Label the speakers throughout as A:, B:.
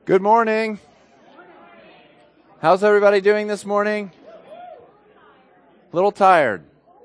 A: Good morning. How's everybody doing this morning? A little tired.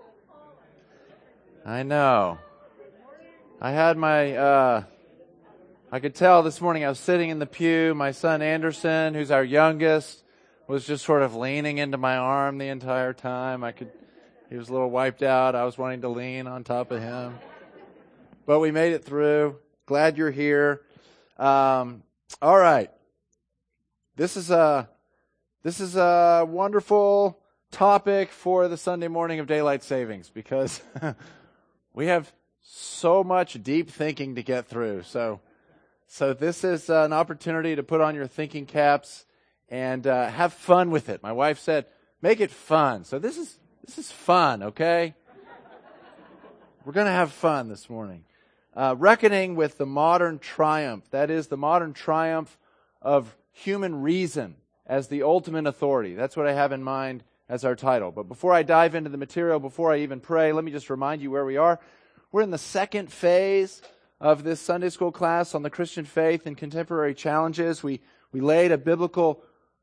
A: I know. I had I could tell this morning I was sitting in the pew. My son Anderson, who's our youngest, was just sort of leaning into my arm the entire time. He was a little wiped out. I was wanting to lean on top of him. But we made it through. Glad you're here. All right. This is a wonderful topic for the Sunday morning of daylight savings because we have so much deep thinking to get through. So this is an opportunity to put on your thinking caps and have fun with it. My wife said, "Make it fun." So this is fun, okay? We're going to have fun this morning. Reckoning with the modern triumph. That is the modern triumph of human reason as the ultimate authority. That's what I have in mind as our title. But before I dive into the material, before I even pray, let me just remind you where we are. We're in the second phase of this Sunday school class on the Christian faith and contemporary challenges. We laid a biblical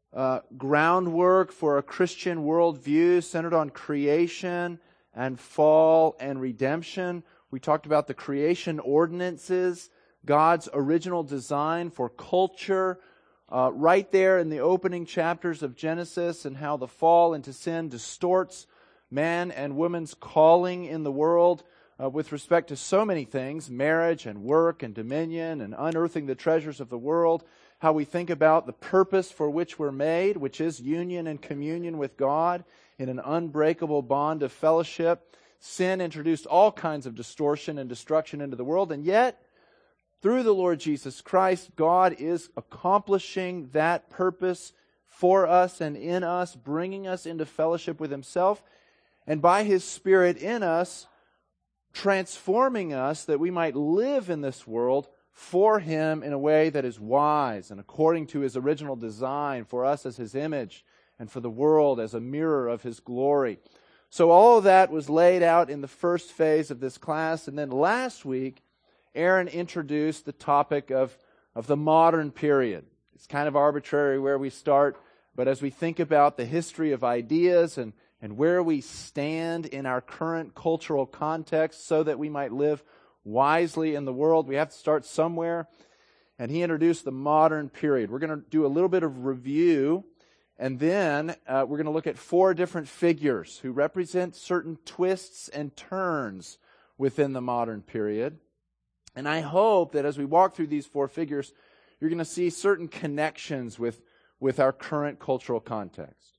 A: groundwork for a Christian worldview centered on creation and fall and redemption. We talked about the creation ordinances, God's original design for culture, right there in the opening chapters of Genesis, and how the fall into sin distorts man and woman's calling in the world with respect to so many things, marriage and work and dominion and unearthing the treasures of the world, how we think about the purpose for which we're made, which is union and communion with God in an unbreakable bond of fellowship. Sin introduced all kinds of distortion and destruction into the world, and yet, through the Lord Jesus Christ, God is accomplishing that purpose for us and in us, bringing us into fellowship with Himself, and by His Spirit in us, transforming us that we might live in this world for Him in a way that is wise and according to His original design for us as His image and for the world as a mirror of His glory. So all of that was laid out in the first phase of this class, and then last week, Aaron introduced the topic of the modern period. It's kind of arbitrary where we start, but as we think about the history of ideas and where we stand in our current cultural context so that we might live wisely in the world, we have to start somewhere. And he introduced the modern period. We're going to do a little bit of review, and then we're going to look at 4 different figures who represent certain twists and turns within the modern period. And I hope that as we walk through these 4 figures, you're going to see certain connections with our current cultural context.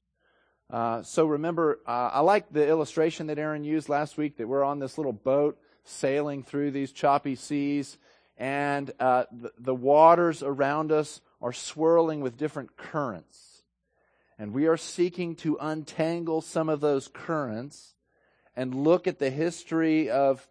A: So remember, I like the illustration that Aaron used last week, that we're on this little boat sailing through these choppy seas, and the waters around us are swirling with different currents. And we are seeking to untangle some of those currents and look at the history of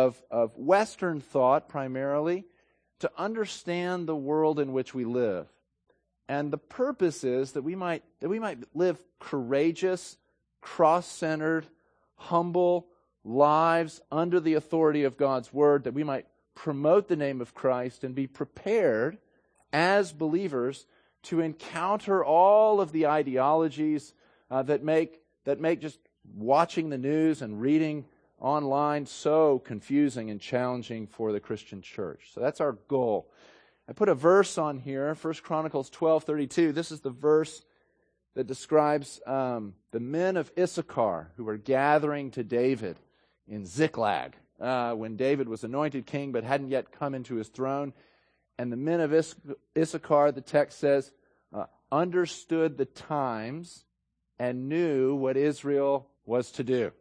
A: Western thought primarily to understand the world in which we live. And the purpose is that we might live courageous, cross-centered, humble lives under the authority of God's Word, that we might promote the name of Christ and be prepared as believers to encounter all of the ideologies that make just watching the news and reading online so confusing and challenging for the Christian church. So that's our goal. I put a verse on here, 1 Chronicles 12:32. This is the verse that describes the men of Issachar who were gathering to David in Ziklag when David was anointed king but hadn't yet come into his throne. And the men of Issachar, the text says, understood the times and knew what Israel was to do.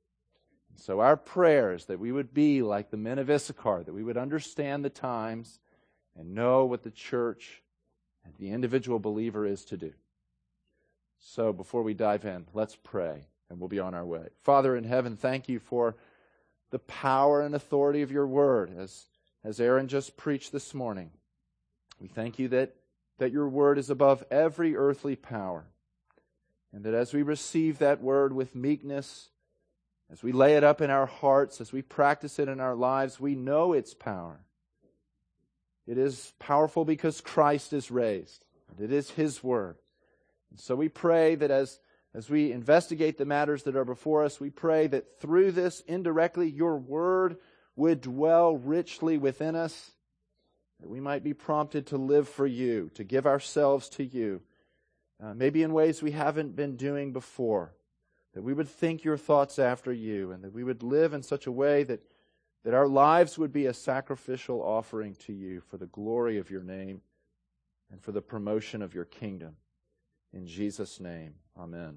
A: So our prayer is that we would be like the men of Issachar, that we would understand the times and know what the church and the individual believer is to do. So before we dive in, let's pray, and we'll be on our way. Father in heaven, thank you for the power and authority of your word, as Aaron just preached this morning. We thank you that your word is above every earthly power, and that as we receive that word with meekness, as we lay it up in our hearts, as we practice it in our lives, we know its power. It is powerful because Christ is raised. And it is His Word. And so we pray that as we investigate the matters that are before us, we pray that through this, indirectly, Your Word would dwell richly within us, that we might be prompted to live for You, to give ourselves to You, maybe in ways we haven't been doing before, that we would think Your thoughts after You, and that we would live in such a way that our lives would be a sacrificial offering to You for the glory of Your name and for the promotion of Your kingdom. In Jesus' name, amen.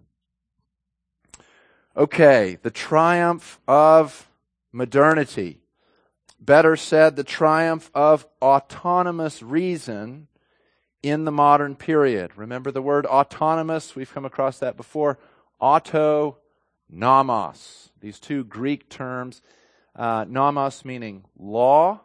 A: Okay, the triumph of modernity. Better said, the triumph of autonomous reason in the modern period. Remember the word autonomous? We've come across that before. Auto, nomos. These two Greek terms. Nomos meaning law.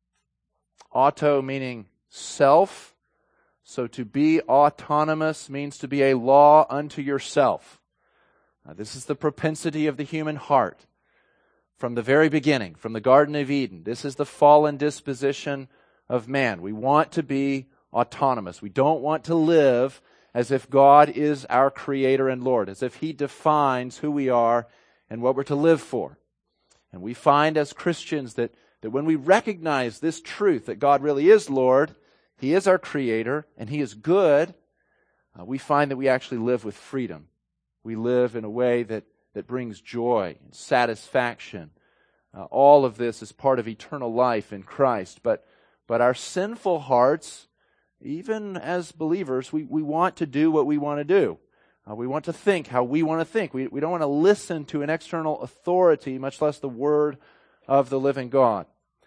A: Auto meaning self. So to be autonomous means to be a law unto yourself. This is the propensity of the human heart. From the very beginning, from the Garden of Eden, this is the fallen disposition of man. We want to be autonomous. We don't want to live as if God is our Creator and Lord, as if He defines who we are and what we're to live for. And we find as Christians that when we recognize this truth, that God really is Lord, He is our Creator, and He is good, we find that we actually live with freedom. We live in a way that brings joy and satisfaction. All of this is part of eternal life in Christ. But our sinful hearts, even as believers, we want to do what we want to do. We want to think how we want to think. We don't want to listen to an external authority, much less the Word of the living God.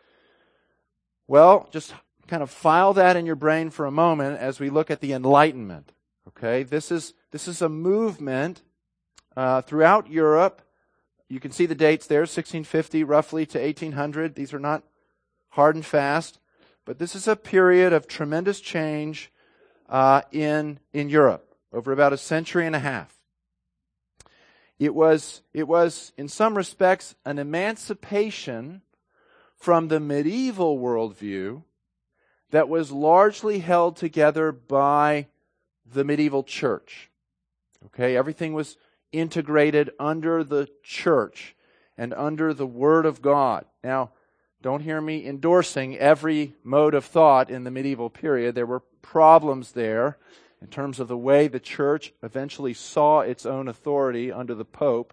A: Well, just kind of file that in your brain for a moment as we look at the Enlightenment. Okay, this is a movement throughout Europe. You can see the dates there, 1650 roughly to 1800. These are not hard and fast, but this is a period of tremendous change in Europe over about a century and a half. It was in some respects an emancipation from the medieval worldview that was largely held together by the medieval church. Okay, everything was integrated under the church and under the Word of God. Now, don't hear me endorsing every mode of thought in the medieval period. There were problems there in terms of the way the church eventually saw its own authority under the Pope.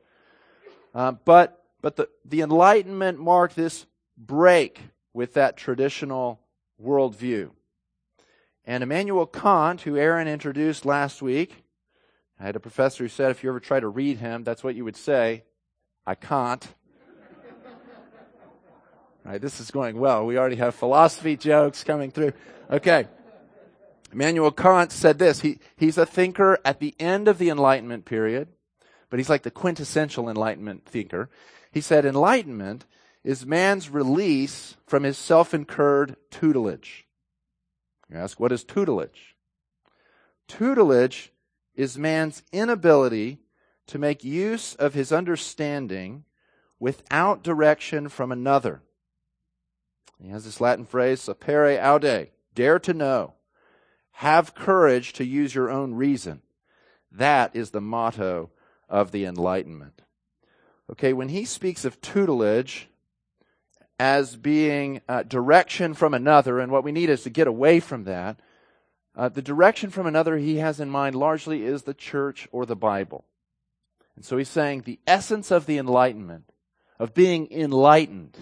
A: But the Enlightenment marked this break with that traditional worldview. And Immanuel Kant, who Aaron introduced last week, I had a professor who said if you ever try to read him, that's what you would say. I can't. All right, this is going well. We already have philosophy jokes coming through. Okay. Immanuel Kant said this. He's a thinker at the end of the Enlightenment period, but he's like the quintessential Enlightenment thinker. He said, Enlightenment is man's release from his self-incurred tutelage. You ask, what is tutelage? Tutelage is man's inability to make use of his understanding without direction from another. He has this Latin phrase, sapere aude, dare to know. Have courage to use your own reason. That is the motto of the Enlightenment. Okay, when he speaks of tutelage as being direction from another, and what we need is to get away from that, the direction from another he has in mind largely is the church or the Bible. And so he's saying the essence of the Enlightenment, of being enlightened,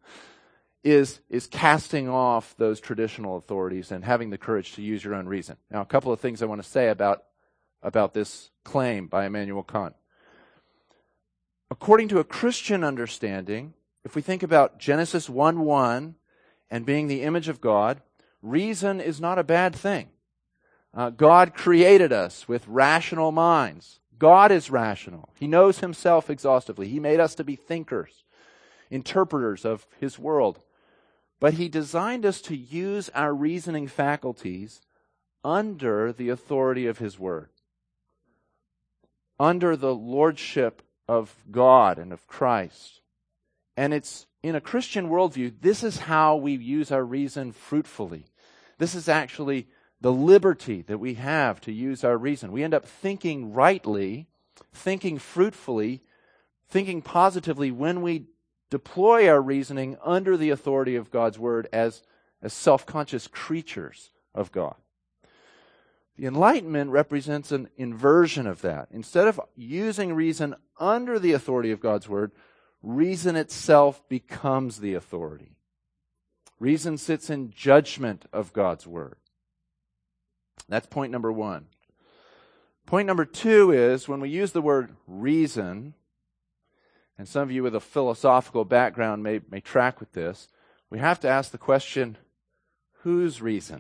A: is casting off those traditional authorities and having the courage to use your own reason. Now, a couple of things I want to say about this claim by Immanuel Kant. According to a Christian understanding, if we think about Genesis 1:1 and being the image of God, reason is not a bad thing. God created us with rational minds. God is rational. He knows Himself exhaustively. He made us to be thinkers, interpreters of His world. But He designed us to use our reasoning faculties under the authority of His Word, under the lordship of God and of Christ. And it's in a Christian worldview, this is how we use our reason fruitfully. This is actually the liberty that we have to use our reason. We end up thinking rightly, thinking fruitfully, thinking positively when we deploy our reasoning under the authority of God's Word as self-conscious creatures of God. The Enlightenment represents an inversion of that. Instead of using reason under the authority of God's Word, reason itself becomes the authority. Reason sits in judgment of God's Word. That's point number one. Point number two is when we use the word reason, and some of you with a philosophical background may track with this, we have to ask the question, whose reason?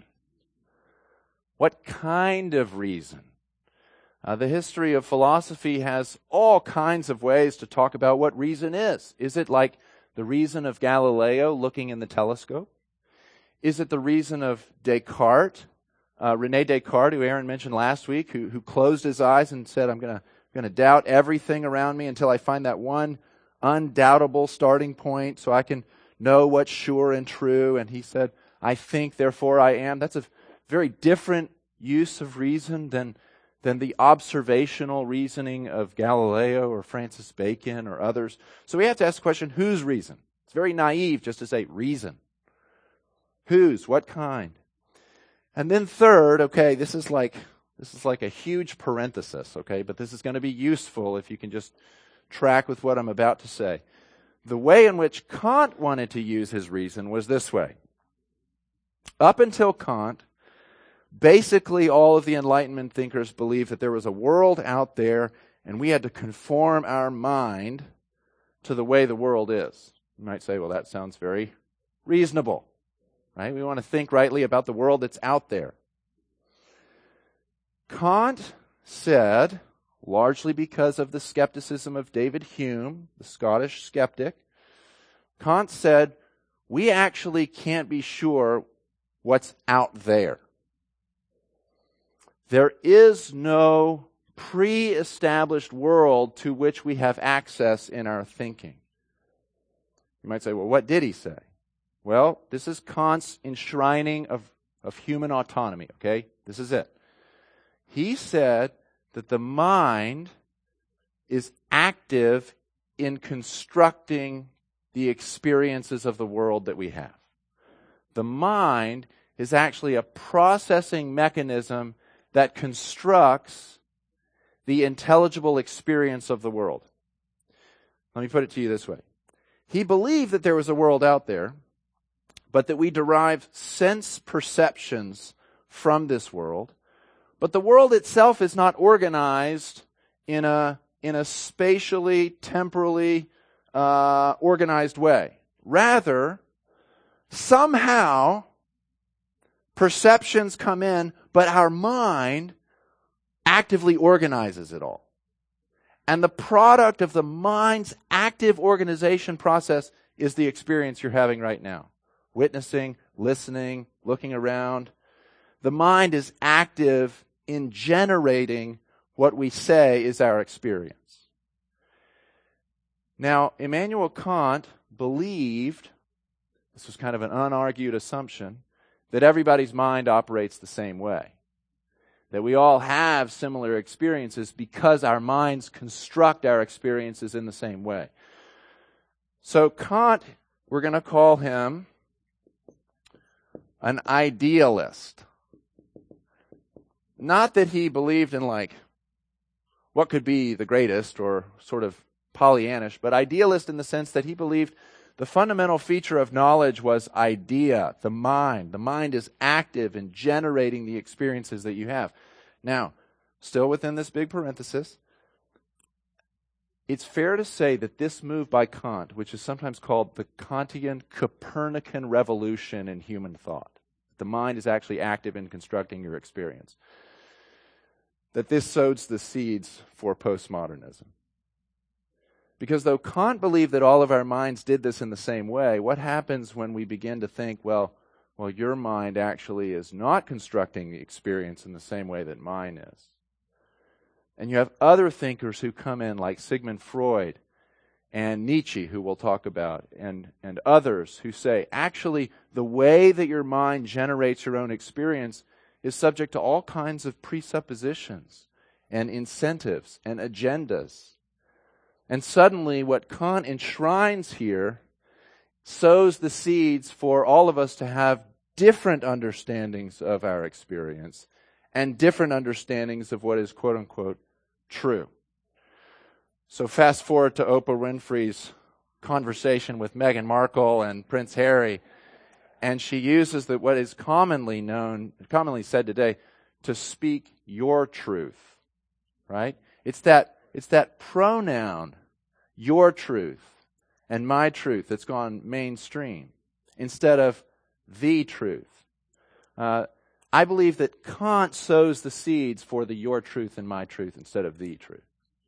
A: What kind of reason? The history of philosophy has all kinds of ways to talk about what reason is. Is it like the reason of Galileo looking in the telescope? Is it the reason of Descartes, René Descartes, who Aaron mentioned last week, who closed his eyes and said, I'm going to doubt everything around me until I find that one undoubtable starting point so I can know what's sure and true. And he said, I think, therefore I am. That's a very different use of reason than the observational reasoning of Galileo or Francis Bacon or others. So we have to ask the question, whose reason? It's very naive just to say reason. Whose? What kind? And then third, okay, this is like a huge parenthesis, okay, but this is going to be useful if you can just track with what I'm about to say. The way in which Kant wanted to use his reason was this way. Up until Kant, basically all of the Enlightenment thinkers believed that there was a world out there and we had to conform our mind to the way the world is. You might say, well, that sounds very reasonable, right? We want to think rightly about the world that's out there. Kant said, largely because of the skepticism of David Hume, the Scottish skeptic, Kant said, we actually can't be sure what's out there. There is no pre-established world to which we have access in our thinking. You might say, well, what did he say? Well, this is Kant's enshrining of human autonomy, okay? This is it. He said that the mind is active in constructing the experiences of the world that we have. The mind is actually a processing mechanism that constructs the intelligible experience of the world. Let me put it to you this way. He believed that there was a world out there, but that we derive sense perceptions from this world. But the world itself is not organized in a spatially, temporally organized way. Rather, somehow, perceptions come in, but our mind actively organizes it all. And the product of the mind's active organization process is the experience you're having right now. Witnessing, listening, looking around. The mind is active in generating what we say is our experience. Now, Immanuel Kant believed, this was kind of an unargued assumption, that everybody's mind operates the same way. That we all have similar experiences because our minds construct our experiences in the same way. So Kant, we're going to call him an idealist. Not that he believed in what could be the greatest or sort of Pollyannish, but idealist in the sense that he believed the fundamental feature of knowledge was idea, the mind. The mind is active in generating the experiences that you have. Now, still within this big parenthesis, it's fair to say that this move by Kant, which is sometimes called the Kantian Copernican revolution in human thought, the mind is actually active in constructing your experience, that this sows the seeds for postmodernism. Because though Kant believed that all of our minds did this in the same way, what happens when we begin to think, well, your mind actually is not constructing the experience in the same way that mine is? And you have other thinkers who come in, like Sigmund Freud, and Nietzsche, who we'll talk about, and others who say, actually, the way that your mind generates your own experience is subject to all kinds of presuppositions and incentives and agendas. And suddenly, what Kant enshrines here sows the seeds for all of us to have different understandings of our experience and different understandings of what is quote-unquote true. So fast forward to Oprah Winfrey's conversation with Meghan Markle and Prince Harry, and she uses what is commonly said today, to speak your truth, right? It's that pronoun, your truth, and my truth that's gone mainstream instead of the truth. I believe that Kant sows the seeds for the your truth and my truth instead of the truth.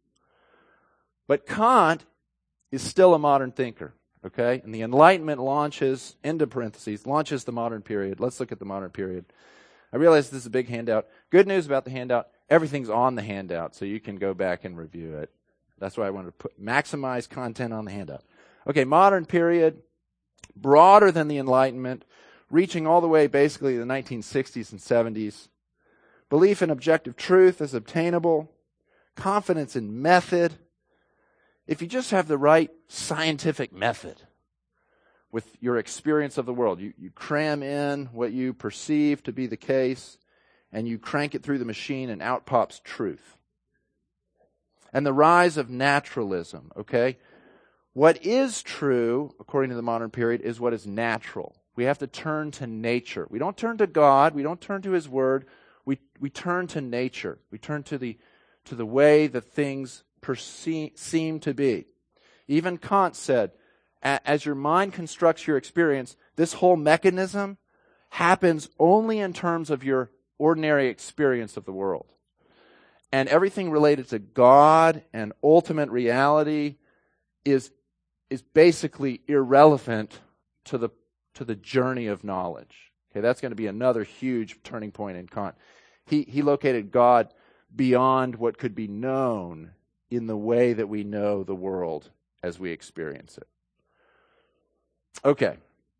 A: But Kant is still a modern thinker, okay? And the Enlightenment launches the modern period. Let's look at the modern period. I realize this is a big handout. Good news about the handout, everything's on the handout, so you can go back and review it. That's why I wanted to maximize content on the handout. Okay, modern period, broader than the Enlightenment, reaching all the way basically to the 1960s and 70s. Belief in objective truth is obtainable. Confidence in method. If you just have the right scientific method with your experience of the world, you cram in what you perceive to be the case, and you crank it through the machine, and out pops truth. And the rise of naturalism, okay? What is true, according to the modern period, is what is natural. We have to turn to nature. We don't turn to God. We don't turn to His Word. We turn to nature. We turn to the way that things seem to be. Even Kant said, as your mind constructs your experience, this whole mechanism happens only in terms of your ordinary experience of the world. And everything related to God and ultimate reality is basically irrelevant to the journey of knowledge. Okay, that's going to be another huge turning point in Kant. He located God beyond what could be known in the way that we know the world as we experience it. Okay.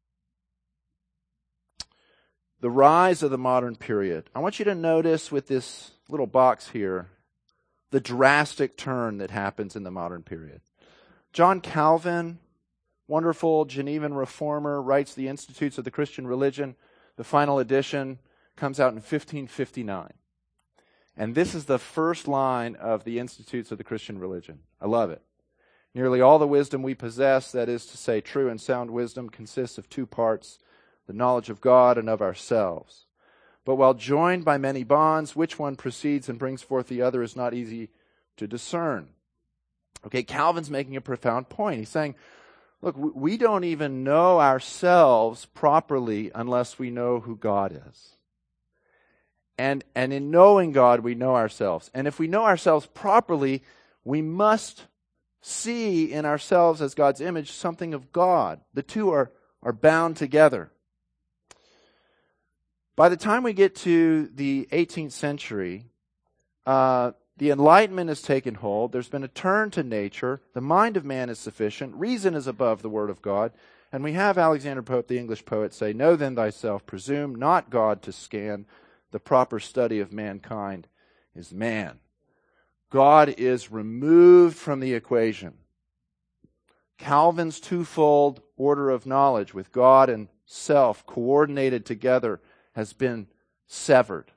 A: The rise of the modern period. I want you to notice with this little box here the drastic turn that happens in the modern period. John Calvin, wonderful Genevan reformer, writes the Institutes of the Christian Religion. The final edition comes out in 1559. And this is the first line of the Institutes of the Christian Religion. I love it. Nearly all the wisdom we possess, that is to say, true and sound wisdom, consists of two parts, the knowledge of God and of ourselves. But while joined by many bonds, which one precedes and brings forth the other is not easy to discern. Okay, Calvin's making a profound point. He's saying, look, we don't even know ourselves properly unless we know who God is. And in knowing God, we know ourselves. And if we know ourselves properly, we must see in ourselves as God's image something of God. The two are bound together. By the time we get to the 18th century, the Enlightenment has taken hold. There's been a turn to nature. The mind of man is sufficient. Reason is above the Word of God. And we have Alexander Pope, the English poet, say, "Know then thyself, presume not God to scan. The proper study of mankind is man." God is removed from the equation. Calvin's twofold order of knowledge with God and self coordinated together has been severed.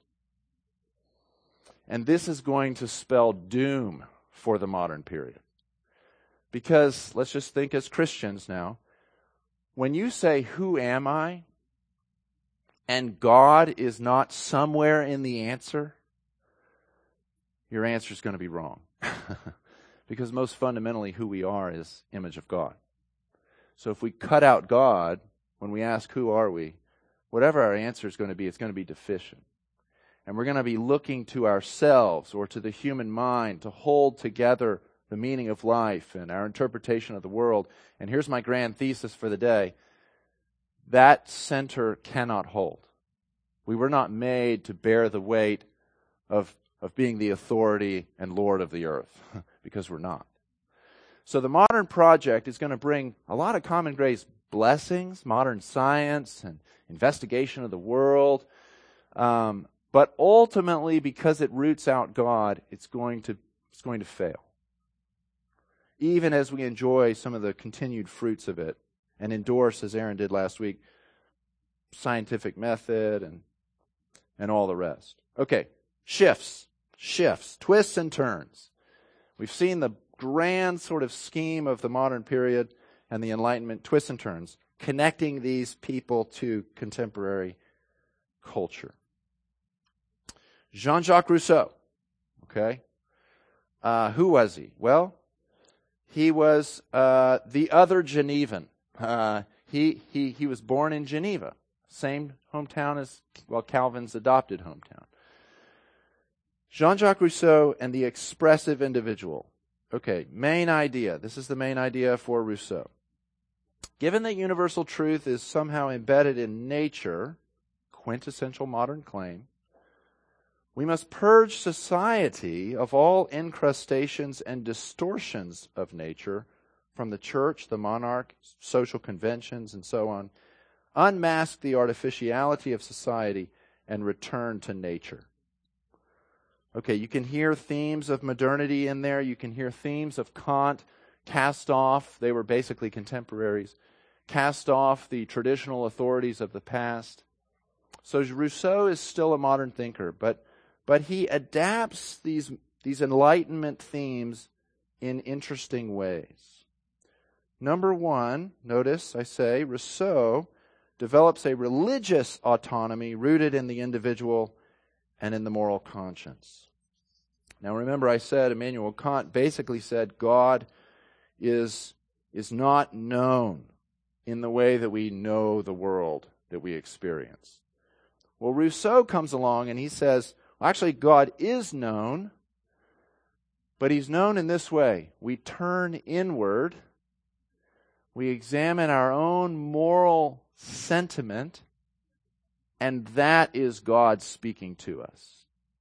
A: And this is going to spell doom for the modern period. Because, let's just think as Christians now, when you say, "Who am I?" and God is not somewhere in the answer, your answer is going to be wrong. Because most fundamentally, who we are is image of God. So if we cut out God, when we ask, "Who are we?" whatever our answer is going to be, it's going to be deficient. And we're going to be looking to ourselves or to the human mind to hold together the meaning of life and our interpretation of the world. And here's my grand thesis for the day. That center cannot hold. We were not made to bear the weight of being the authority and Lord of the earth, because we're not. So the modern project is going to bring a lot of common grace blessings, modern science and investigation of the world. But ultimately, because it roots out God, it's going to fail. Even as we enjoy some of the continued fruits of it and endorse, as Aaron did last week, scientific method and all the rest. Okay, shifts, twists and turns. We've seen the grand sort of scheme of the modern period and the Enlightenment, twists and turns, connecting these people to contemporary culture. Jean-Jacques Rousseau, okay? Who was he? Well, he was the other Genevan. He was born in Geneva, same hometown as, Calvin's adopted hometown. Jean-Jacques Rousseau and the expressive individual. Okay, main idea. This is the main idea for Rousseau. Given that universal truth is somehow embedded in nature, quintessential modern claim, we must purge society of all incrustations and distortions of nature from the church, the monarch, social conventions, and so on, unmask the artificiality of society, and return to nature. Okay, you can hear themes of modernity in there. You can hear themes of Kant, cast off. They were basically contemporaries. Cast off the traditional authorities of the past. So Rousseau is still a modern thinker, but he adapts these Enlightenment themes in interesting ways. Number one, notice I say, Rousseau develops a religious autonomy rooted in the individual and in the moral conscience. Now remember, I said Immanuel Kant basically said God is not known in the way that we know the world that we experience. Well, Rousseau comes along and he says, actually, God is known, but he's known in this way. We turn inward, we examine our own moral sentiment, and that is God speaking to us.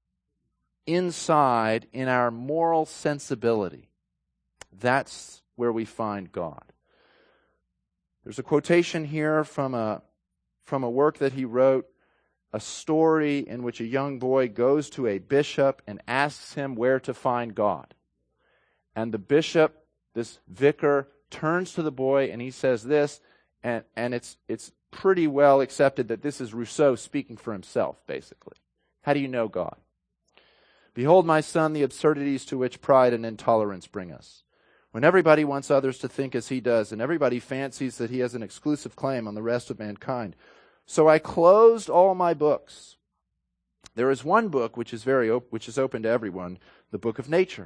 A: Inside, in our moral sensibility, that's where we find God. There's a quotation here from a work that he wrote, a story in which a young boy goes to a bishop and asks him where to find God. And the bishop, this vicar, turns to the boy and he says this, and it's pretty well accepted that this is Rousseau speaking for himself, basically. How do you know God? Behold, my son, the absurdities to which pride and intolerance bring us. When everybody wants others to think as he does, and everybody fancies that he has an exclusive claim on the rest of mankind. So I closed all my books. There is one book which is open to everyone, the book of nature.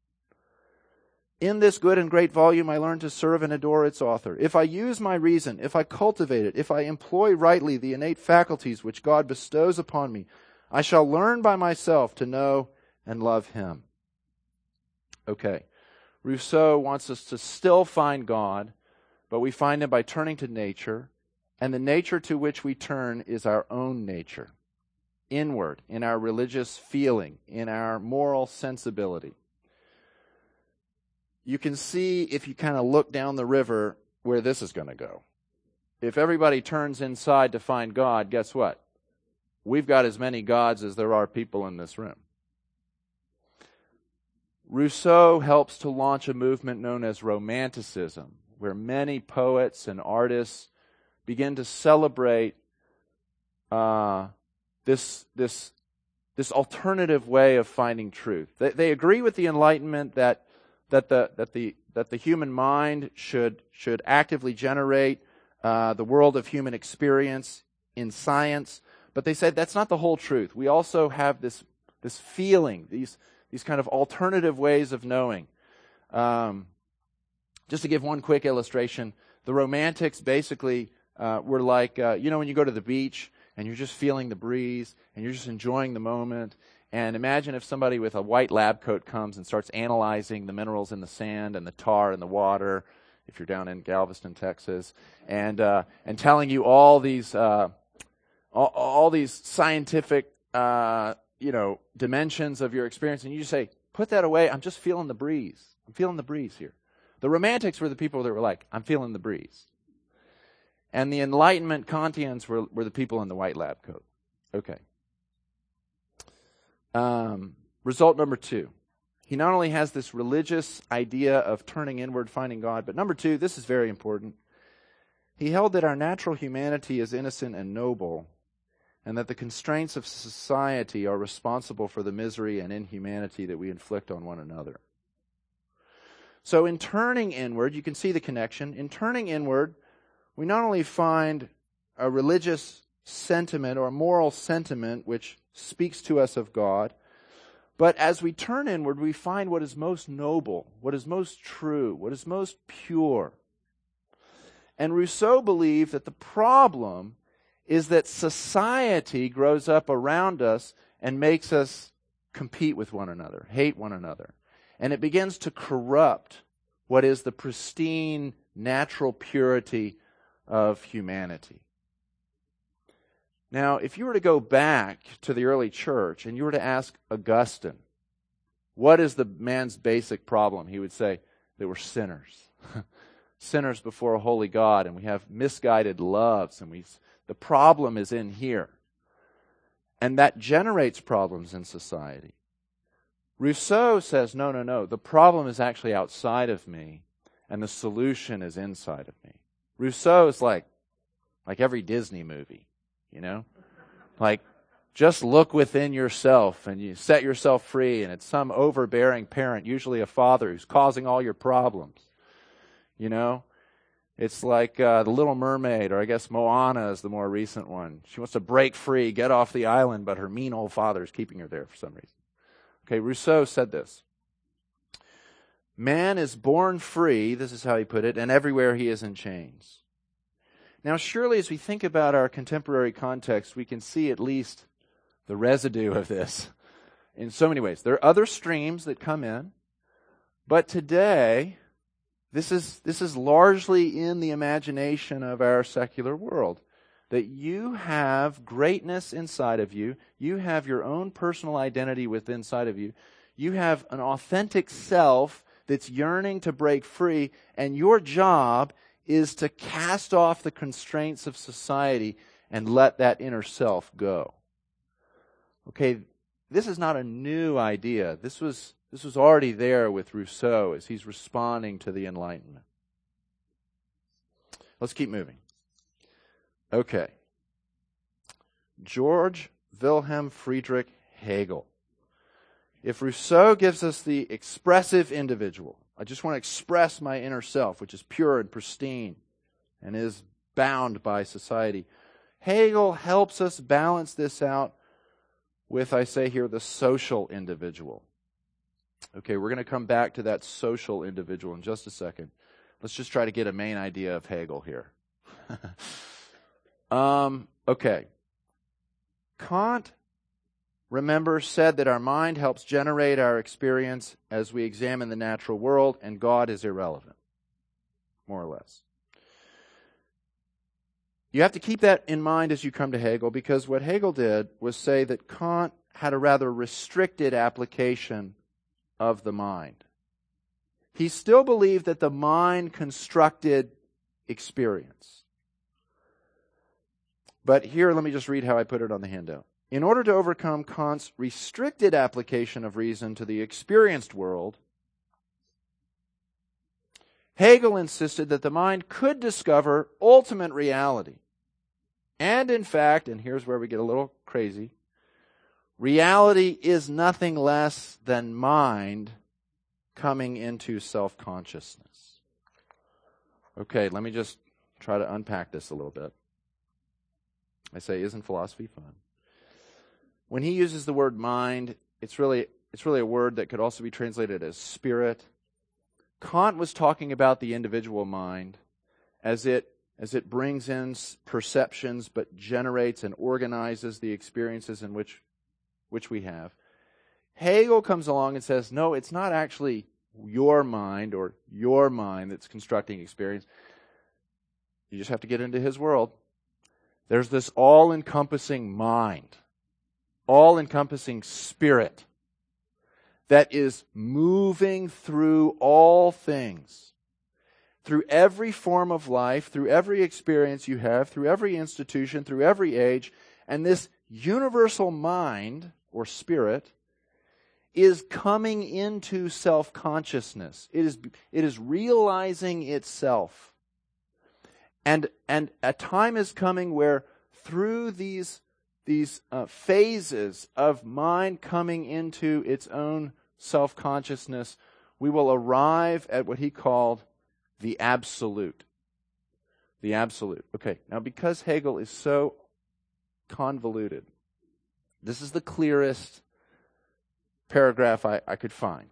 A: In this good and great volume I learned to serve and adore its author. If I use my reason, if I cultivate it, if I employ rightly the innate faculties which God bestows upon me, I shall learn by myself to know and love him. Okay, Rousseau wants us to still find God, but we find him by turning to nature, and the nature to which we turn is our own nature, inward, in our religious feeling, in our moral sensibility. You can see, if you kind of look down the river, where this is going to go. If everybody turns inside to find God, guess what? We've got as many gods as there are people in this room. Rousseau helps to launch a movement known as Romanticism, where many poets and artists begin to celebrate this alternative way of finding truth. They agree with the Enlightenment that the human mind should actively generate the world of human experience in science, but they said that's not the whole truth. We also have this feeling, these kind of alternative ways of knowing. Just to give one quick illustration, the Romantics basically were like, when you go to the beach and you're just feeling the breeze and you're just enjoying the moment. And imagine if somebody with a white lab coat comes and starts analyzing the minerals in the sand and the tar in the water, if you're down in Galveston, Texas, and telling you all these scientific dimensions of your experience, and you just say, put that away, I'm just feeling the breeze. I'm feeling the breeze here. The Romantics were the people that were like, I'm feeling the breeze. And the Enlightenment Kantians were the people in the white lab coat. Okay. Result number 2. He not only has this religious idea of turning inward, finding God, but number 2, this is very important. He held that our natural humanity is innocent and noble, and that the constraints of society are responsible for the misery and inhumanity that we inflict on one another. So in turning inward, you can see the connection. In turning inward, we not only find a religious sentiment or a moral sentiment which speaks to us of God, but as we turn inward, we find what is most noble, what is most true, what is most pure. And Rousseau believed that the problem is that society grows up around us and makes us compete with one another, hate one another. And it begins to corrupt what is the pristine, natural purity of humanity. Now, if you were to go back to the early church and you were to ask Augustine, what is the man's basic problem? He would say, they were sinners. Sinners before a holy God, and we have misguided loves, and the problem is in here. And that generates problems in society. Rousseau says, no, the problem is actually outside of me, and the solution is inside of me. Rousseau is like every Disney movie, you know? Like, just look within yourself, and you set yourself free, and it's some overbearing parent, usually a father, who's causing all your problems. You know? It's like The Little Mermaid, or I guess Moana is the more recent one. She wants to break free, get off the island, but her mean old father is keeping her there for some reason. Okay, Rousseau said this. Man is born free, this is how he put it, and everywhere he is in chains. Now, surely as we think about our contemporary context, we can see at least the residue of this in so many ways. There are other streams that come in, but today, this is largely in the imagination of our secular world. That you have greatness inside of you. You have your own personal identity within inside of you. You have an authentic self that's yearning to break free, and your job is to cast off the constraints of society and let that inner self go. Okay, this is not a new idea. This was already there with Rousseau as he's responding to the Enlightenment. Let's keep moving. Okay. George Wilhelm Friedrich Hegel. If Rousseau gives us the expressive individual, I just want to express my inner self, which is pure and pristine and is bound by society. Hegel helps us balance this out with, I say here, the social individual. Okay, we're going to come back to that social individual in just a second. Let's just try to get a main idea of Hegel here. Okay. Kant, remember, said that our mind helps generate our experience as we examine the natural world, and God is irrelevant, more or less. You have to keep that in mind as you come to Hegel, because what Hegel did was say that Kant had a rather restricted application of the mind. He still believed that the mind constructed experience. But here, let me just read how I put it on the handout. In order to overcome Kant's restricted application of reason to the experienced world, Hegel insisted that the mind could discover ultimate reality. And in fact, and here's where we get a little crazy, reality is nothing less than mind coming into self-consciousness. Okay, let me just try to unpack this a little bit. I say, isn't philosophy fun? When he uses the word mind, it's really a word that could also be translated as spirit. Kant was talking about the individual mind as it brings in perceptions but generates and organizes the experiences in which we have. Hegel comes along and says, no, it's not actually your mind that's constructing experience. You just have to get into his world. There's this all-encompassing mind, all-encompassing spirit that is moving through all things through every form of life, through every experience you have, through every institution, through every age, and this universal mind or spirit is coming into self-consciousness. It is realizing itself. And a time is coming where through these phases of mind coming into its own self-consciousness, we will arrive at what he called the absolute. The absolute. Okay, now because Hegel is so convoluted, this is the clearest paragraph I could find.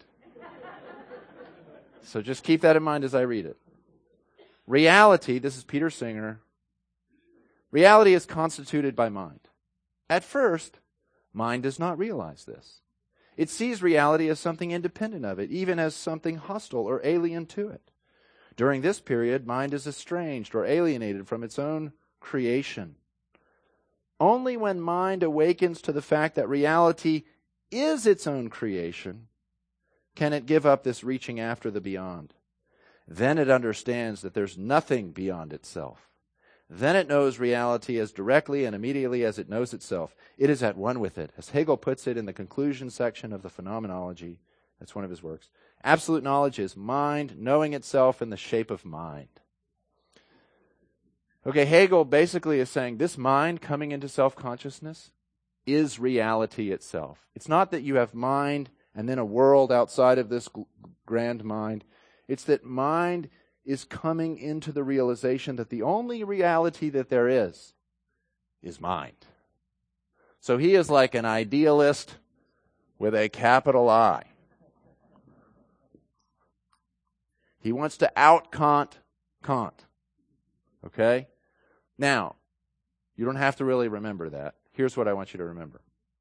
A: So just keep that in mind as I read it. Reality, this is Peter Singer, reality is constituted by mind. At first, mind does not realize this. It sees reality as something independent of it, even as something hostile or alien to it. During this period, mind is estranged or alienated from its own creation. Only when mind awakens to the fact that reality is its own creation can it give up this reaching after the beyond. Then it understands that there's nothing beyond itself. Then it knows reality as directly and immediately as it knows itself. It is at one with it. As Hegel puts it in the conclusion section of the Phenomenology, that's one of his works, absolute knowledge is mind knowing itself in the shape of mind. Okay, Hegel basically is saying this mind coming into self-consciousness is reality itself. It's not that you have mind and then a world outside of this grand mind. It's that mind is coming into the realization that the only reality that there is mind. So he is like an idealist with a capital I. He wants to out-Kant Kant. Okay? Now, you don't have to really remember that. Here's what I want you to remember.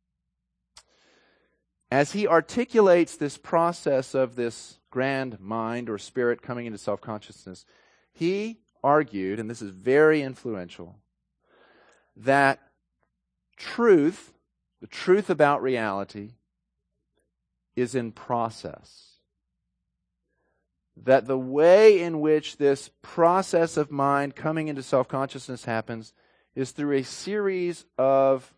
A: As he articulates this process of this grand mind or spirit coming into self-consciousness, he argued, and this is very influential, that truth, the truth about reality, is in process. That the way in which this process of mind coming into self-consciousness happens is through a series of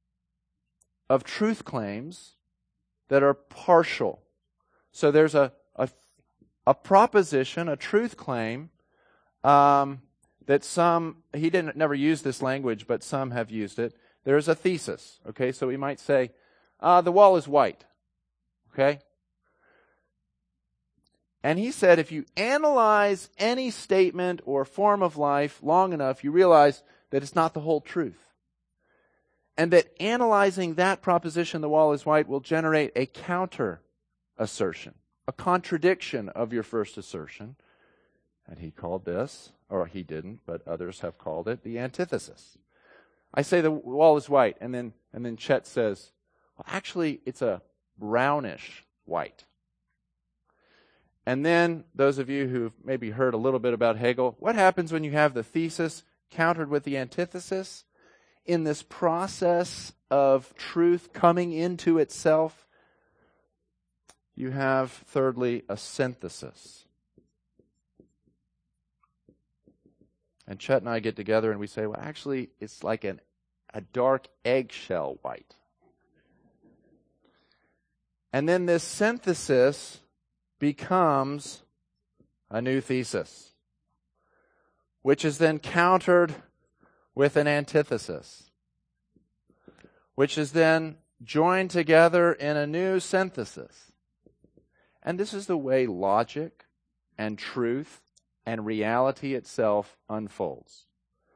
A: truth claims that are partial. So there's a proposition, a truth claim, that some, he never used this language, but some have used it. There's a thesis, okay? So we might say, the wall is white, okay? And he said if you analyze any statement or form of life long enough, you realize that it's not the whole truth. And that analyzing that proposition, the wall is white, will generate a counter assertion, a contradiction of your first assertion. And he called this, or he didn't, but others have called it, the antithesis. I say the wall is white, and then Chet says, well, actually, it's a brownish white. And then, those of you who've maybe heard a little bit about Hegel, what happens when you have the thesis countered with the antithesis? In this process of truth coming into itself, you have, thirdly, a synthesis. And Chet and I get together and we say, well, actually, it's like a dark eggshell white. And then this synthesis becomes a new thesis, which is then countered with an antithesis, which is then joined together in a new synthesis. And this is the way logic and truth and reality itself unfolds.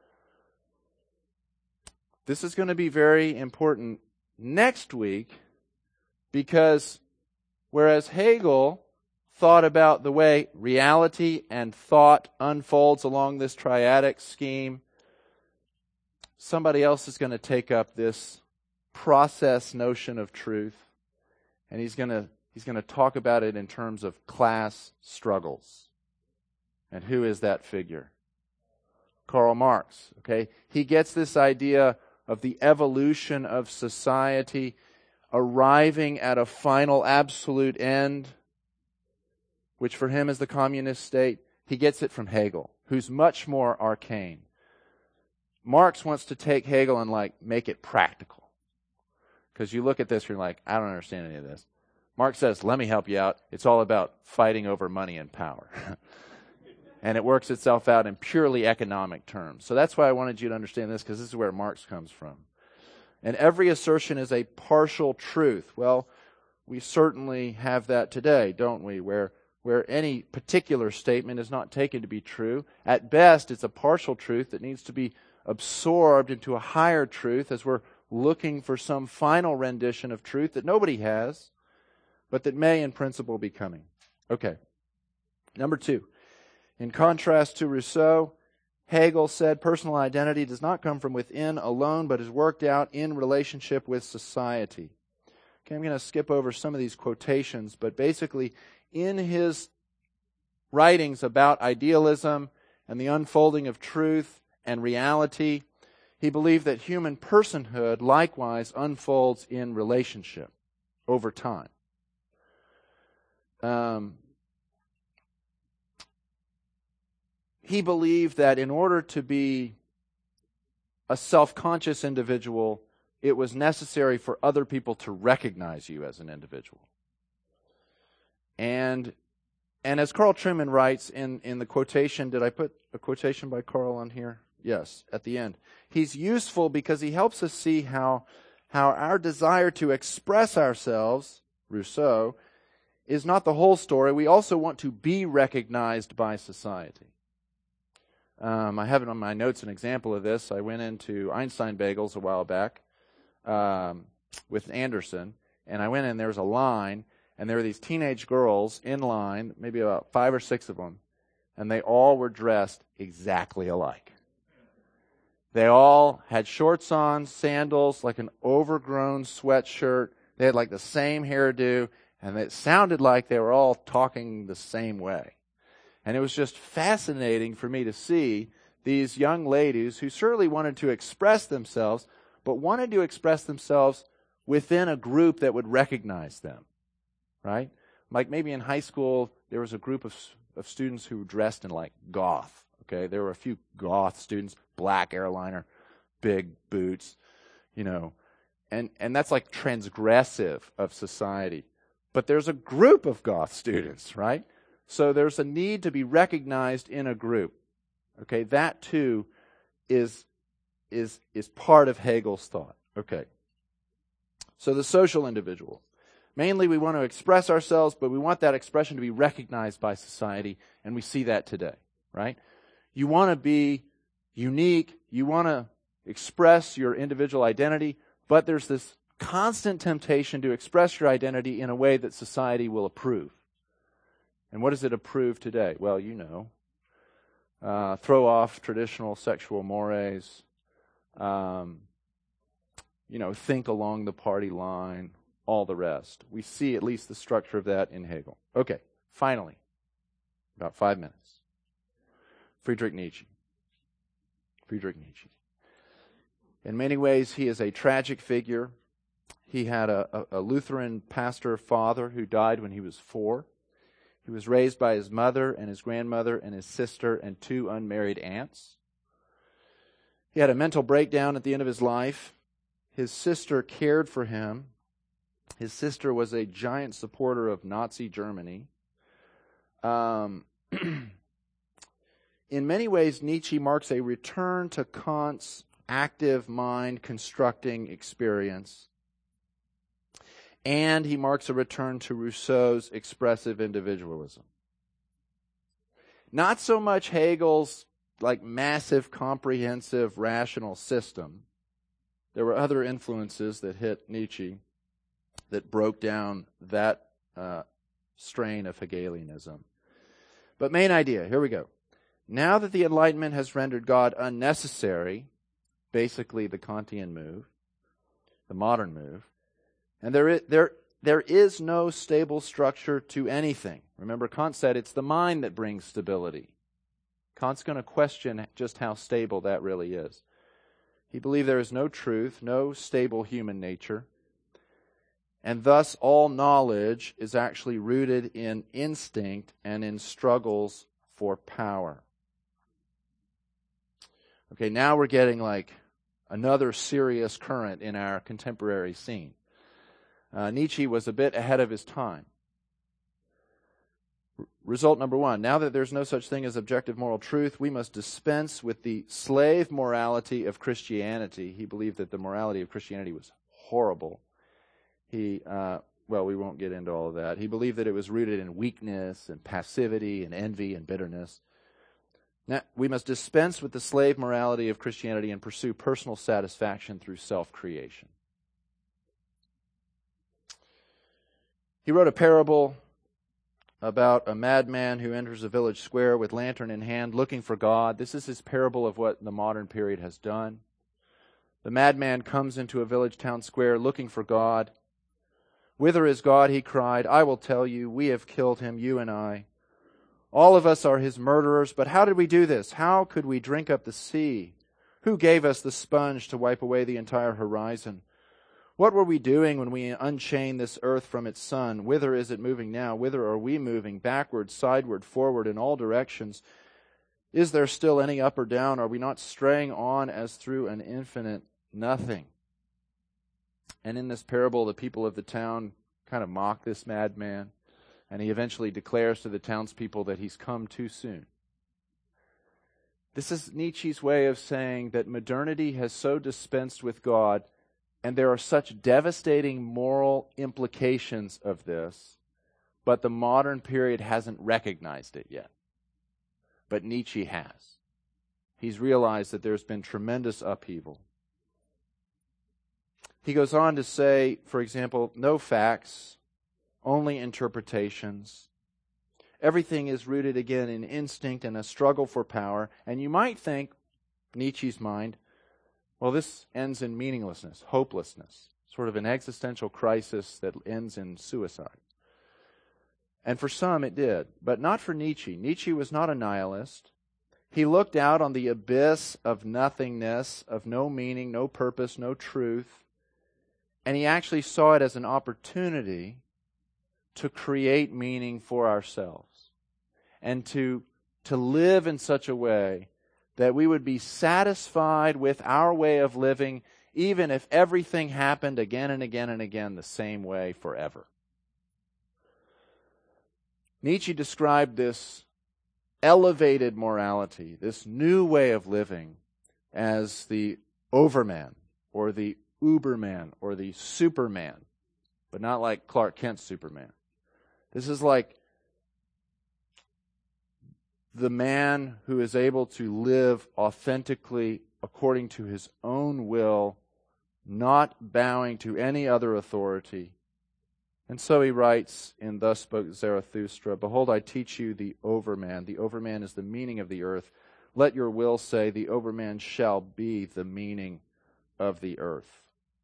A: This is going to be very important next week because whereas Hegel thought about the way reality and thought unfolds along this triadic scheme, somebody else is going to take up this process notion of truth, and he's going to talk about it in terms of class struggles. And who is that figure? Karl Marx. Okay, he gets this idea of the evolution of society arriving at a final absolute end, which for him is the communist state. he gets it from Hegel, who's much more arcane. Marx wants to take Hegel and make it practical. Because you look at this, you're like, I don't understand any of this. Marx says, let me help you out. It's all about fighting over money and power. And it works itself out in purely economic terms. So that's why I wanted you to understand this, because this is where Marx comes from. And every assertion is a partial truth. Well, we certainly have that today, don't we? Where any particular statement is not taken to be true. At best, it's a partial truth that needs to be absorbed into a higher truth as we're looking for some final rendition of truth that nobody has, but that may in principle be coming. Okay. Number 2. In contrast to Rousseau, Hegel said personal identity does not come from within alone, but is worked out in relationship with society. Okay, I'm going to skip over some of these quotations, but basically in his writings about idealism and the unfolding of truth and reality, he believed that human personhood likewise unfolds in relationship over time. He believed that in order to be a self-conscious individual, it was necessary for other people to recognize you as an individual. And as Carl Trueman writes in the quotation, did I put a quotation by Carl on here? Yes, at the end. He's useful because he helps us see how our desire to express ourselves, Rousseau, is not the whole story. We also want to be recognized by society. I have it on my notes an example of this. I went into Einstein Bagels a while back with Anderson, and I went in, there was a line, and there were these teenage girls in line, maybe about 5 or 6 of them, and they all were dressed exactly alike. They all had shorts on, sandals, like an overgrown sweatshirt. They had like the same hairdo, and it sounded like they were all talking the same way. And it was just fascinating for me to see these young ladies who certainly wanted to express themselves, but wanted to express themselves within a group that would recognize them, right? Like maybe in high school, there was a group of students who were dressed in like goth, okay? There were a few goth students, black airliner, big boots, and that's like transgressive of society. But there's a group of goth students, right? So there's a need to be recognized in a group. Okay, that too is part of Hegel's thought. Okay. So the social individual. Mainly we want to express ourselves, but we want that expression to be recognized by society, and we see that today, right? You want to be unique, you want to express your individual identity, but there's this constant temptation to express your identity in a way that society will approve. And what does it approve today? Well, throw off traditional sexual mores, think along the party line, all the rest. We see at least the structure of that in Hegel. Okay, finally, about 5 minutes. Friedrich Nietzsche. In many ways, he is a tragic figure. He had a Lutheran pastor father who died when he was 4. He was raised by his mother and his grandmother and his sister and 2 unmarried aunts. He had a mental breakdown at the end of his life. His sister cared for him. His sister was a giant supporter of Nazi Germany. In many ways, Nietzsche marks a return to Kant's active mind constructing experience. And he marks a return to Rousseau's expressive individualism. Not so much Hegel's massive, comprehensive, rational system. There were other influences that hit Nietzsche that broke down that strain of Hegelianism. But main idea, here we go. Now that the Enlightenment has rendered God unnecessary, basically the Kantian move, the modern move, and there is no stable structure to anything. Remember, Kant said it's the mind that brings stability. Kant's going to question just how stable that really is. He believed there is no truth, no stable human nature, and thus all knowledge is actually rooted in instinct and in struggles for power. Okay, now we're getting like another serious current in our contemporary scene. Nietzsche was a bit ahead of his time. Result number one, now that there's no such thing as objective moral truth, we must dispense with the slave morality of Christianity. He believed that the morality of Christianity was horrible. We won't get into all of that. He believed that it was rooted in weakness and passivity and envy and bitterness. Now, we must dispense with the slave morality of Christianity and pursue personal satisfaction through self-creation. He wrote a parable about a madman who enters a village square with lantern in hand looking for God. This is his parable of what the modern period has done. The madman comes into a village town square looking for God. "Whither is God?" he cried. "I will tell you, we have killed him, you and I. All of us are his murderers, but how did we do this? How could we drink up the sea? Who gave us the sponge to wipe away the entire horizon? What were we doing when we unchained this earth from its sun? Whither is it moving now? Whither are we moving? Backward, sideward, forward, in all directions. Is there still any up or down? Are we not straying on as through an infinite nothing?" And in this parable, the people of the town kind of mock this madman, and he eventually declares to the townspeople that he's come too soon. This is Nietzsche's way of saying that modernity has so dispensed with God, and there are such devastating moral implications of this, but the modern period hasn't recognized it yet. But Nietzsche has. He's realized that there's been tremendous upheaval. He goes on to say, for example, no facts, only interpretations. Everything is rooted again in instinct and a struggle for power. And you might think, Nietzsche's mind, well, this ends in meaninglessness, hopelessness, sort of an existential crisis that ends in suicide. And for some it did, but not for Nietzsche. Nietzsche was not a nihilist. He looked out on the abyss of nothingness, of no meaning, no purpose, no truth, and he actually saw it as an opportunity to create meaning for ourselves and to live in such a way that we would be satisfied with our way of living, even if everything happened again and again and again the same way forever. Nietzsche described this elevated morality, this new way of living, as the Overman, or the Uberman, or the Superman, but not like Clark Kent's Superman. This is like the man who is able to live authentically according to his own will, not bowing to any other authority. And so he writes in Thus Spoke Zarathustra, "Behold, I teach you the Overman. The Overman is the meaning of the earth. Let your will say, the Overman shall be the meaning of the earth."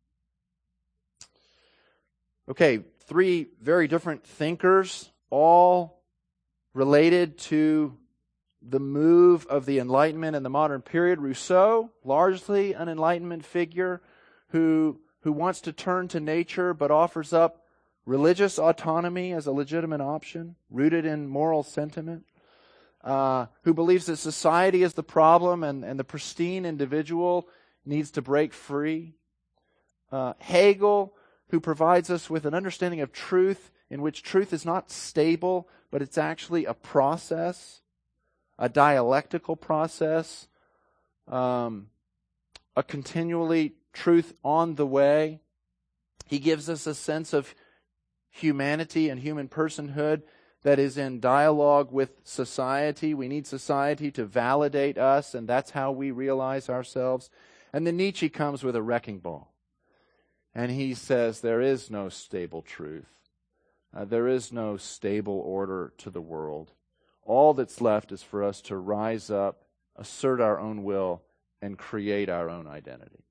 A: Okay, three very different thinkers, all related to the move of the Enlightenment in the modern period. Rousseau, largely an Enlightenment figure who wants to turn to nature but offers up religious autonomy as a legitimate option, rooted in moral sentiment, who believes that society is the problem and the pristine individual needs to break free. Hegel, who provides us with an understanding of truth in which truth is not stable, but it's actually a process, a dialectical process, a continually truth on the way. He gives us a sense of humanity and human personhood that is in dialogue with society. We need society to validate us, and that's how we realize ourselves. And then Nietzsche comes with a wrecking ball. And he says there is no stable truth. There is no stable order to the world. All that's left is for us to rise up, assert our own will, and create our own identity.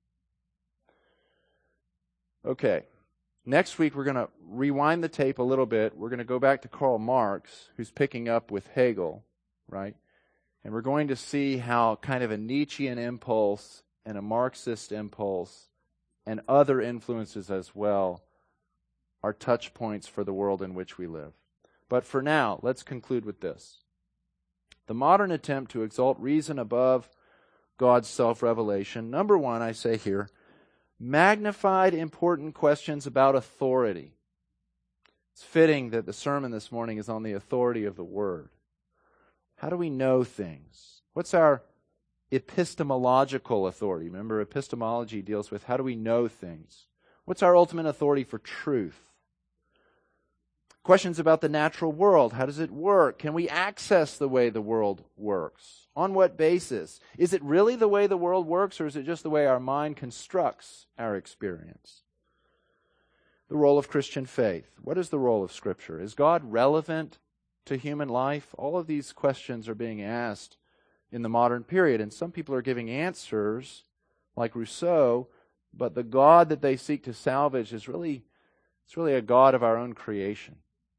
A: Okay, next week we're going to rewind the tape a little bit. We're going to go back to Karl Marx, who's picking up with Hegel, right? And we're going to see how kind of a Nietzschean impulse and a Marxist impulse and other influences as well are touch points for the world in which we live. But for now, let's conclude with this. The modern attempt to exalt reason above God's self-revelation. Number one, I say here, magnified important questions about authority. It's fitting that the sermon this morning is on the authority of the Word. How do we know things? What's our epistemological authority? Remember, epistemology deals with how do we know things? What's our ultimate authority for truth? Questions about the natural world. How does it work? Can we access the way the world works? On what basis? Is it really the way the world works, or is it just the way our mind constructs our experience? The role of Christian faith. What is the role of Scripture? Is God relevant to human life? All of these questions are being asked in the modern period, and some people are giving answers like Rousseau, but the God that they seek to salvage is really a God of our own creation.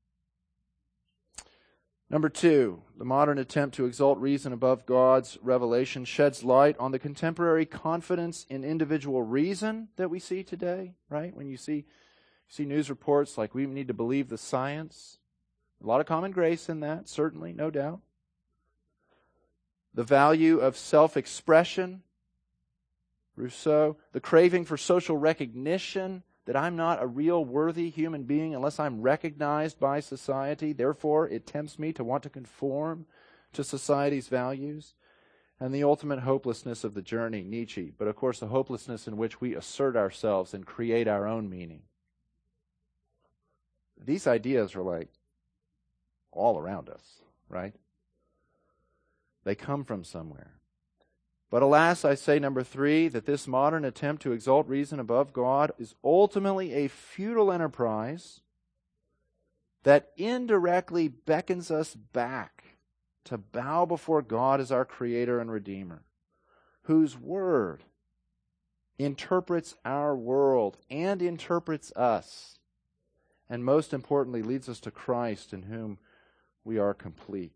A: Number two, the modern attempt to exalt reason above God's revelation sheds light on the contemporary confidence in individual reason that we see today, right? When you see news reports like we need to believe the science, a lot of common grace in that, certainly, no doubt. The value of self-expression, Rousseau, the craving for social recognition, that I'm not a real worthy human being unless I'm recognized by society. Therefore, it tempts me to want to conform to society's values. And the ultimate hopelessness of the journey, Nietzsche. But of course, the hopelessness in which we assert ourselves and create our own meaning. These ideas are like all around us, right? They come from somewhere. But alas, I say, number three, that this modern attempt to exalt reason above God is ultimately a futile enterprise that indirectly beckons us back to bow before God as our Creator and Redeemer, whose Word interprets our world and interprets us, and most importantly, leads us to Christ, in whom we are complete.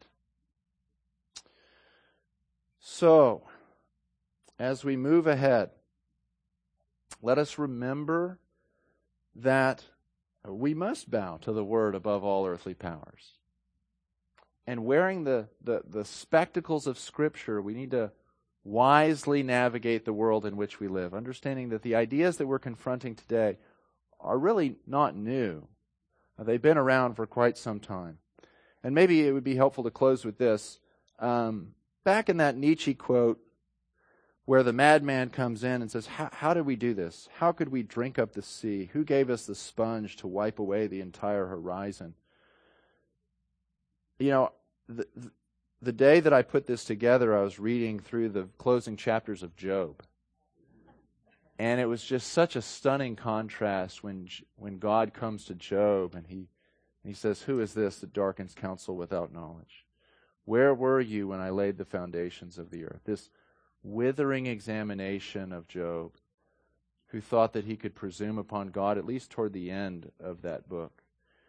A: So, as we move ahead, let us remember that we must bow to the Word above all earthly powers. And wearing the spectacles of Scripture, we need to wisely navigate the world in which we live, understanding that the ideas that we're confronting today are really not new. They've been around for quite some time. And maybe it would be helpful to close with this. Back in that Nietzsche quote, where the madman comes in and says, how did we do this? How could we drink up the sea? Who gave us the sponge to wipe away the entire horizon? You know, the day that I put this together, I was reading through the closing chapters of Job. And it was just such a stunning contrast when God comes to Job and he says, who is this that darkens counsel without knowledge? Where were you when I laid the foundations of the earth? This withering examination of Job, who thought that he could presume upon God, at least toward the end of that book.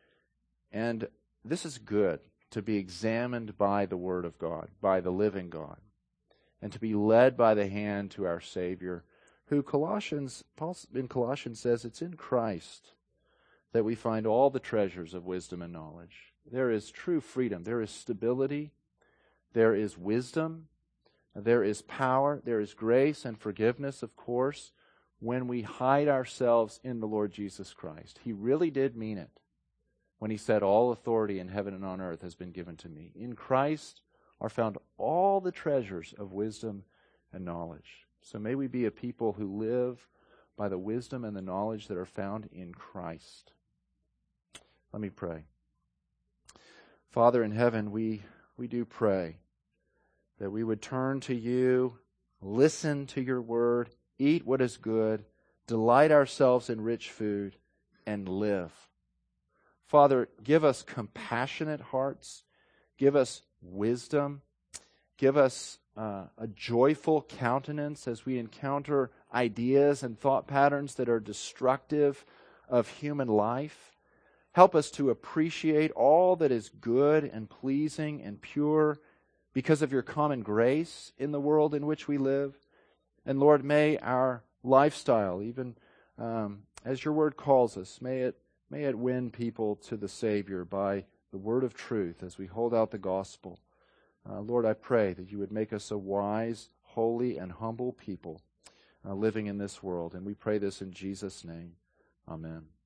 A: And this is good, to be examined by the Word of God, by the living God, and to be led by the hand to our Savior, who Paul in Colossians says it's in Christ that we find all the treasures of wisdom and knowledge. There is true freedom, there is stability, there is wisdom, there is power, there is grace and forgiveness, of course, when we hide ourselves in the Lord Jesus Christ. He really did mean it when he said, all authority in heaven and on earth has been given to me. In Christ are found all the treasures of wisdom and knowledge. So may we be a people who live by the wisdom and the knowledge that are found in Christ. Let me pray. Father in heaven, we do pray that we would turn to you, listen to your word, eat what is good, delight ourselves in rich food, and live. Father, give us compassionate hearts, give us wisdom, give us a joyful countenance as we encounter ideas and thought patterns that are destructive of human life. Help us to appreciate all that is good and pleasing and pure because of your common grace in the world in which we live. And Lord, may our lifestyle, even as your word calls us, may it win people to the Savior by the word of truth as we hold out the gospel Lord, I pray that you would make us a wise, holy, and humble people living in this world. And we pray this in Jesus' name. Amen.